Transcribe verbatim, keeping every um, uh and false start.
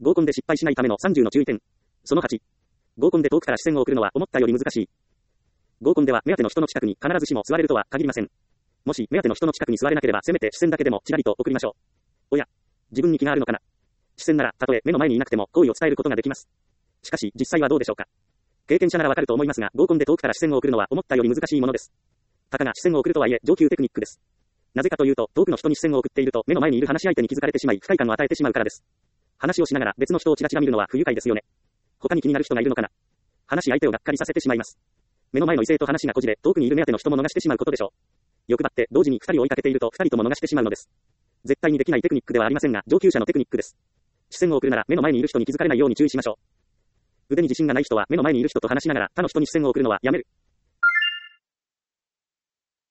合コンで失敗しないためのさんじゅうの注意点。そのはち。合コンで遠くから視線を送るのは思ったより難しい。合コンでは目当ての人の近くに必ずしも座れるとは限りません。もし目当ての人の近くに座れなければせめて視線だけでもちらりと送りましょう。おや、自分に気があるのかな。視線ならたとえ目の前にいなくても好意を伝えることができます。しかし実際はどうでしょうか。経験者ならわかると思いますが、合コンで遠くから視線を送るのは思ったより難しいものです。たかが視線を送るとはいえ上級テクニックです。なぜかというと、遠くの人に視線を送っていると目の前にいる話し相手に気づかれてしまい不快感を与えてしまうからです。話をしながら別の人をチラチラ見るのは不愉快ですよね。他に気になる人がいるのかな。話し相手をがっかりさせてしまいます。目の前の異性と話がこじれ、遠くにいる目当ての人も逃してしまうことでしょう。欲張って同時に二人を追いかけていると二人とも逃してしまうのです。絶対にできないテクニックではありませんが、上級者のテクニックです。視線を送るなら目の前にいる人に気づかれないように注意しましょう。腕に自信がない人は目の前にいる人と話しながら他の人に視線を送るのはやめる。